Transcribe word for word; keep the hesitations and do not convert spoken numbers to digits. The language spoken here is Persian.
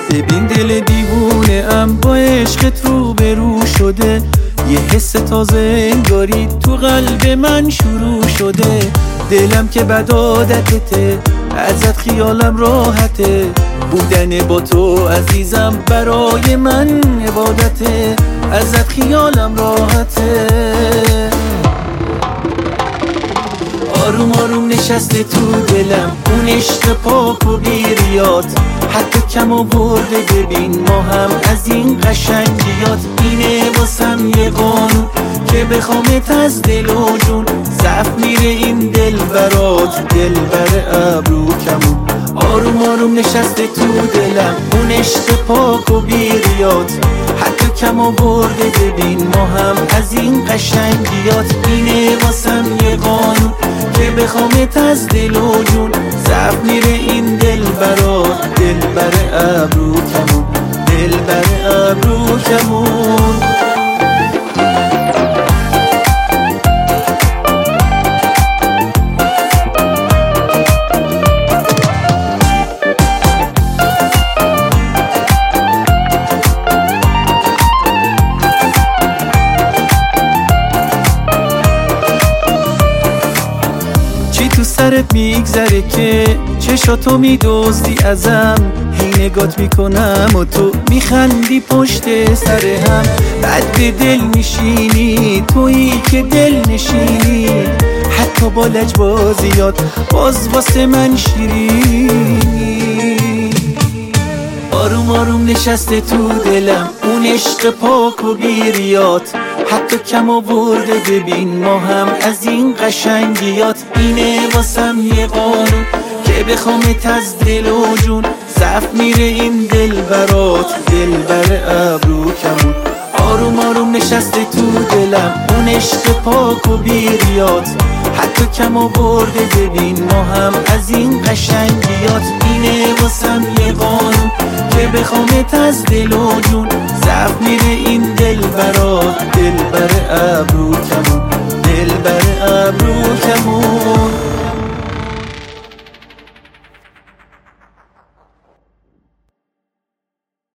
ببین دل دیوونه ام با عشقت رو به رو شده، یه حس تازه انگاری تو قلب من شروع شده. دلم که بد عادتته، ازت خیالم راحته، بودن با تو عزیزم برای من عبادته، ازت خیالم راحته. آروم آروم نشسته تو دلم اون عشق پاک و بیریات، حتی کم آورده ببین ما هم از این قشنگیات. اینه واسم یه قانون که بخوامت از دل و جون، ضعف میره این دل برات، دل بر ابرو کمون. آروم آروم نشسته تو دلم اون عشق پاک و بیریات، حتی کم آورده ببین ما هم از این قشنگیات. اینه واسم یه قانون که بخوامت از دل و جون، ضعف میره این دل برات، دل بر ابرو کمون، دل بر ابرو کمون. تو سرت میگذره که چشاتو میدوزدی ازم، هی نگات میکنم و تو میخندی پشت سر هم. بعد به دل میشینی تویی که دل نشینی، حتی با لجبازیات باز واسه من شیرینی. آروم آروم نشسته تو دلم اون عشق پاک و بیریات، حتی کم آورده ببین ما هم از این قشنگیات. اینه واسم یه قانون که بخوامت از دل و جون، ضعف میره این دل برات، دل بر ابرو کمون. آروم آروم نشسته تو دلم اون عشق پاک و بیریات، حتی کم آورده ببین ما هم از این قشنگیات. اینه واسم یه قانون که بخوامت از دل و جون، ضعف میره این دل برات، دل بر ابرو